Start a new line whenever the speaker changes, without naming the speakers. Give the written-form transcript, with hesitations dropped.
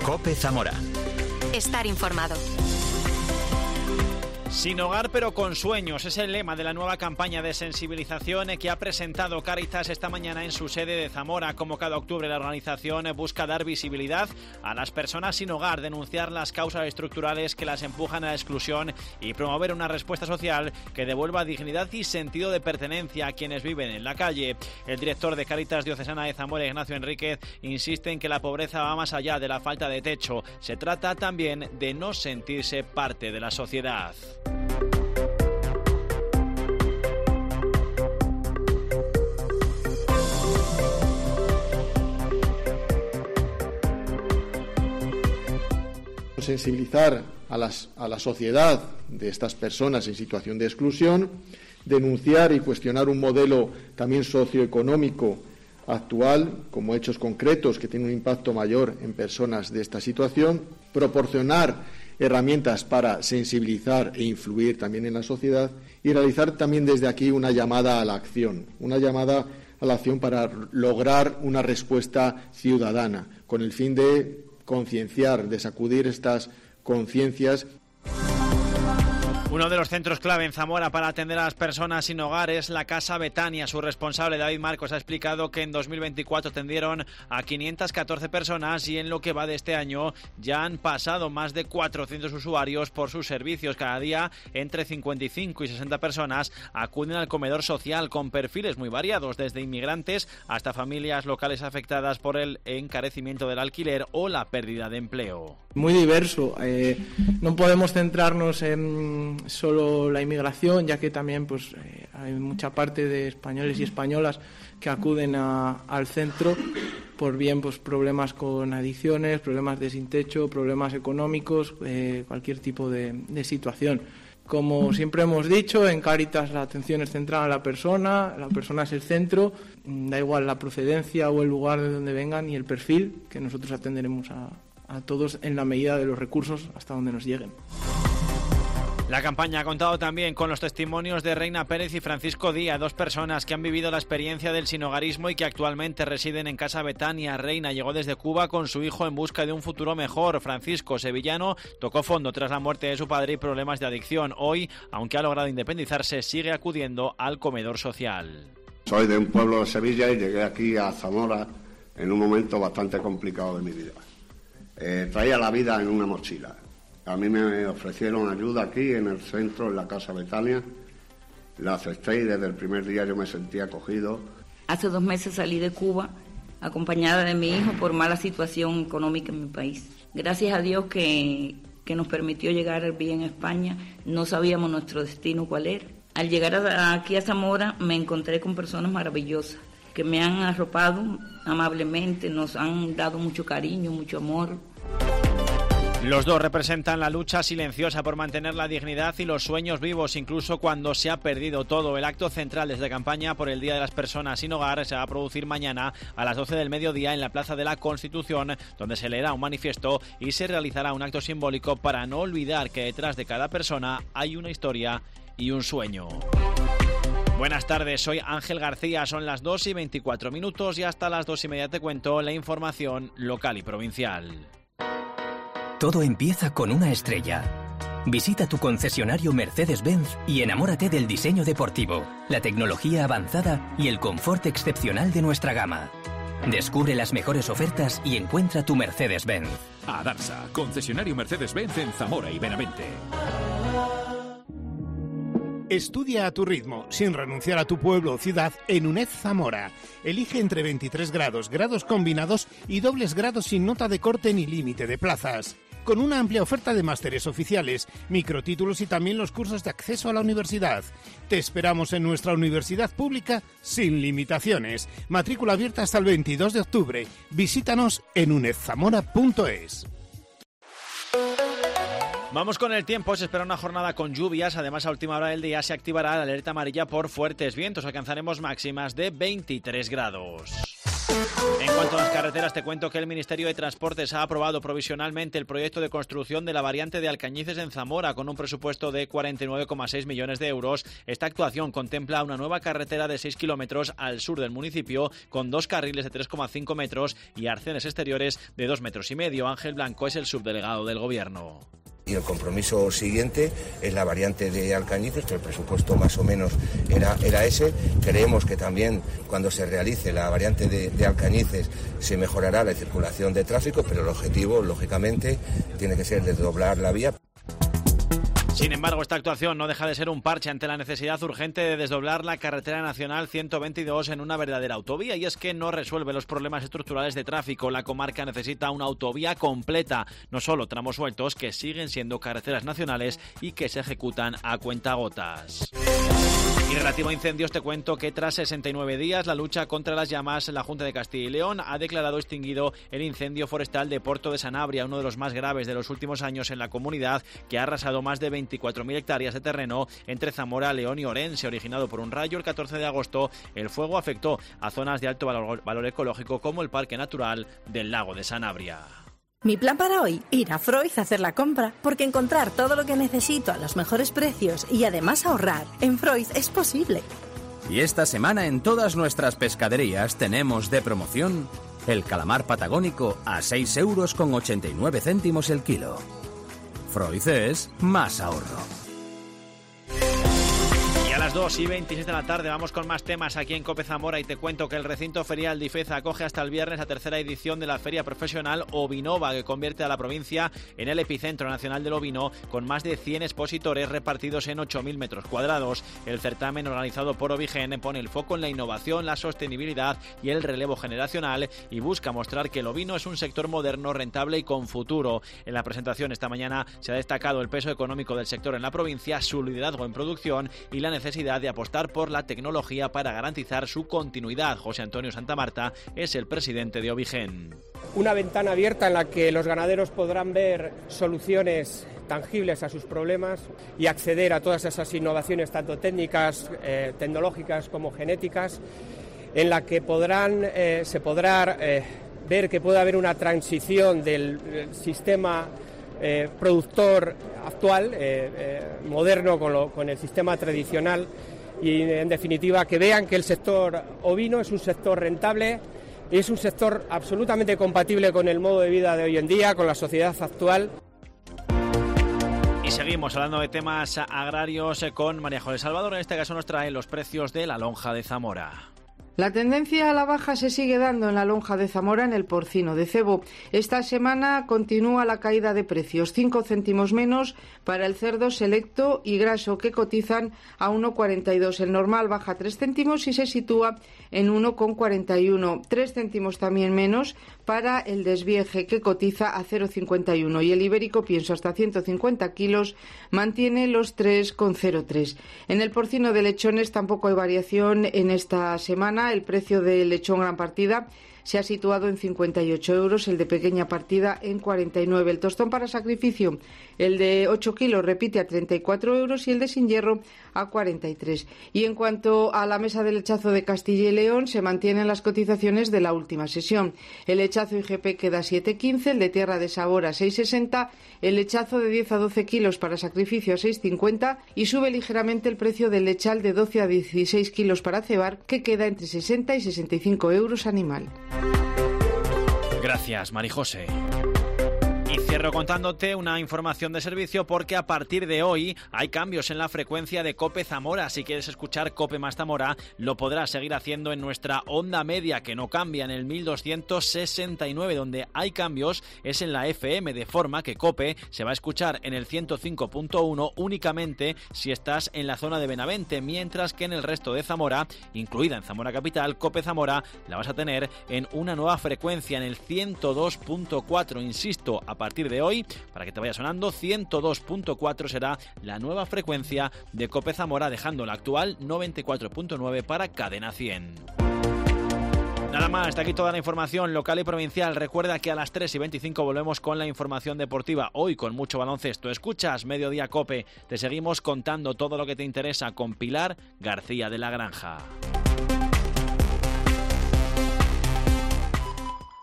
COPE Zamora.
Estar informado.
Sin hogar pero con sueños es el lema de la nueva campaña de sensibilización que ha presentado Cáritas esta mañana en su sede de Zamora. Como cada octubre la organización busca dar visibilidad a las personas sin hogar, denunciar las causas estructurales que las empujan a la exclusión y promover una respuesta social que devuelva dignidad y sentido de pertenencia a quienes viven en la calle. El director de Cáritas Diocesana de Zamora, Ignacio Enríquez, insiste en que la pobreza va más allá de la falta de techo. Se trata también de no sentirse parte de la sociedad.
Sensibilizar a la sociedad de estas personas en situación de exclusión, denunciar y cuestionar un modelo también socioeconómico actual, como hechos concretos que tienen un impacto mayor en personas de esta situación, proporcionar herramientas para sensibilizar e influir también en la sociedad y realizar también desde aquí una llamada a la acción, para lograr una respuesta ciudadana, con el fin de concienciar, de sacudir estas conciencias.
Uno de los centros clave en Zamora para atender a las personas sin hogar es la Casa Betania. Su responsable, David Marcos, ha explicado que en 2024 atendieron a 514 personas y en lo que va de este año ya han pasado más de 400 usuarios por sus servicios. Cada día entre 55 y 60 personas acuden al comedor social con perfiles muy variados, desde inmigrantes hasta familias locales afectadas por el encarecimiento del alquiler o la pérdida de empleo.
Muy diverso. No podemos centrarnos en solo la inmigración, ya que también hay mucha parte de españoles y españolas que acuden al centro por problemas con adicciones, problemas de sin techo, problemas económicos, cualquier tipo de situación. Como siempre hemos dicho, en Cáritas la atención es centrada a la persona es el centro, da igual la procedencia o el lugar de donde vengan y el perfil, que nosotros atenderemos a todos en la medida de los recursos hasta donde nos lleguen.
La campaña ha contado también con los testimonios de Reina Pérez y Francisco Díaz, dos personas que han vivido la experiencia del sinhogarismo y que actualmente residen en Casa Betania. Reina llegó desde Cuba con su hijo en busca de un futuro mejor. Francisco, sevillano, tocó fondo tras la muerte de su padre y problemas de adicción. Hoy, aunque ha logrado independizarse, sigue acudiendo al comedor social.
Soy de un pueblo de Sevilla y llegué aquí a Zamora en un momento bastante complicado de mi vida. Traía la vida en una mochila. A mí me ofrecieron ayuda aquí en el centro, en la Casa Betania. La acepté y desde el primer día yo me sentí acogido.
Hace 2 meses salí de Cuba acompañada de mi hijo por mala situación económica en mi país. Gracias a Dios que nos permitió llegar bien a España. No sabíamos nuestro destino cuál era. Al llegar aquí a Zamora me encontré con personas maravillosas que me han arropado amablemente, nos han dado mucho cariño, mucho amor.
Los dos representan la lucha silenciosa por mantener la dignidad y los sueños vivos, incluso cuando se ha perdido todo. El acto central desde campaña por el Día de las Personas sin Hogar se va a producir mañana a las 12 del mediodía en la Plaza de la Constitución, donde se leerá un manifiesto y se realizará un acto simbólico para no olvidar que detrás de cada persona hay una historia y un sueño. Buenas tardes, soy Ángel García, son las 2:24 y hasta las 2:30 te cuento la información local y provincial.
Todo empieza con una estrella. Visita tu concesionario Mercedes-Benz y enamórate del diseño deportivo, la tecnología avanzada y el confort excepcional de nuestra gama. Descubre las mejores ofertas y encuentra tu Mercedes-Benz.
Adarsa, concesionario Mercedes-Benz en Zamora y Benavente.
Estudia a tu ritmo, sin renunciar a tu pueblo o ciudad, en UNED Zamora. Elige entre 23 grados, grados combinados y dobles grados sin nota de corte ni límite de plazas. Con una amplia oferta de másteres oficiales, microtítulos y también los cursos de acceso a la universidad. Te esperamos en nuestra universidad pública sin limitaciones. Matrícula abierta hasta el 22 de octubre. Visítanos en unedzamora.es.
Vamos con el tiempo, se espera una jornada con lluvias, además a última hora del día se activará la alerta amarilla por fuertes vientos, alcanzaremos máximas de 23 grados. En cuanto a las carreteras, te cuento que el Ministerio de Transportes ha aprobado provisionalmente el proyecto de construcción de la variante de Alcañices en Zamora con un presupuesto de 49,6 millones de euros. Esta actuación contempla una nueva carretera de 6 kilómetros al sur del municipio con 2 carriles de 3,5 metros y arcenes exteriores de 2,5 metros. Ángel Blanco es el subdelegado del Gobierno.
Y el compromiso siguiente es la variante de Alcañices, que el presupuesto más o menos era ese. Creemos que también cuando se realice la variante de Alcañices se mejorará la circulación de tráfico, pero el objetivo, lógicamente, tiene que ser desdoblar la vía.
Sin embargo, esta actuación no deja de ser un parche ante la necesidad urgente de desdoblar la carretera nacional 122 en una verdadera autovía, y es que no resuelve los problemas estructurales de tráfico. La comarca necesita una autovía completa, no solo tramos sueltos que siguen siendo carreteras nacionales y que se ejecutan a cuentagotas. Y relativo a incendios, te cuento que tras 69 días la lucha contra las llamas, la Junta de Castilla y León ha declarado extinguido el incendio forestal de Porto de Sanabria, uno de los más graves de los últimos años en la comunidad, que ha arrasado más de 24.000 hectáreas de terreno entre Zamora, León y Orense. Originado por un rayo el 14 de agosto, el fuego afectó a zonas de alto valor ecológico como el Parque Natural del Lago de Sanabria.
Mi plan para hoy, ir a Freud a hacer la compra, porque encontrar todo lo que necesito a los mejores precios y además ahorrar en Freud es posible.
Y esta semana en todas nuestras pescaderías tenemos de promoción el calamar patagónico a 6,89 € el kilo. Freud es más ahorro.
A las 2:26 de la tarde vamos con más temas aquí en COPE Zamora y te cuento que el recinto ferial de Ifeza acoge hasta el viernes la tercera edición de la feria profesional Ovinova, que convierte a la provincia en el epicentro nacional del ovino, con más de 100 expositores repartidos en 8.000 metros cuadrados. El certamen, organizado por Ovigen, pone el foco en la innovación, la sostenibilidad y el relevo generacional y busca mostrar que el ovino es un sector moderno, rentable y con futuro. En la presentación esta mañana se ha destacado el peso económico del sector en la provincia, su liderazgo en producción y la necesidad de apostar por la tecnología para garantizar su continuidad. José Antonio Santamarta es el presidente de Ovigen.
Una ventana abierta en la que los ganaderos podrán ver soluciones tangibles a sus problemas y acceder a todas esas innovaciones, tanto técnicas, tecnológicas como genéticas, en la que se podrá ver que puede haber una transición del sistema productor actual, moderno, con el sistema tradicional, y en definitiva que vean que el sector ovino es un sector rentable, es un sector absolutamente compatible con el modo de vida de hoy en día, con la sociedad actual.
Y seguimos hablando de temas agrarios con María José Salvador. En este caso nos trae los precios de la lonja de Zamora.
La tendencia a la baja se sigue dando en la lonja de Zamora en el porcino de cebo. Esta semana continúa la caída de precios, 5 céntimos menos para el cerdo selecto y graso, que cotizan a 1,42. El normal baja 3 céntimos y se sitúa en 1,41. 3 céntimos también menos para el desvieje, que cotiza a 0,51. Y el ibérico, pienso hasta 150 kilos, mantiene los 3,03. En el porcino de lechones tampoco hay variación en esta semana. El precio del lechón gran partida se ha situado en 58 euros, el de pequeña partida en 49. El tostón para sacrificio, el de 8 kilos, repite a 34 euros y el de sin hierro a 43. Y en cuanto a la mesa de lechazo de Castilla y León, se mantienen las cotizaciones de la última sesión. El lechazo IGP queda a 7,15, el de tierra de sabor a 6,60, el lechazo de 10 a 12 kilos para sacrificio a 6,50 y sube ligeramente el precio del lechal de 12 a 16 kilos para cebar, que queda entre 60 y 65 euros animal.
Gracias, Marijose. Y cierro contándote una información de servicio, porque a partir de hoy hay cambios en la frecuencia de COPE Zamora. Si quieres escuchar COPE más Zamora, lo podrás seguir haciendo en nuestra onda media, que no cambia, en el 1269. Donde hay cambios es en la FM, de forma que COPE se va a escuchar en el 105.1 únicamente si estás en la zona de Benavente, mientras que en el resto de Zamora, incluida en Zamora Capital, COPE Zamora la vas a tener en una nueva frecuencia, en el 102.4. Insisto, a partir de hoy, para que te vaya sonando, 102.4 será la nueva frecuencia de COPE Zamora, dejando la actual 94.9 para Cadena 100. Nada más, hasta aquí toda la información local y provincial. Recuerda que a las 3:25 volvemos con la información deportiva, hoy con mucho baloncesto. Escuchas Mediodía COPE, te seguimos contando todo lo que te interesa con Pilar García de la Granja.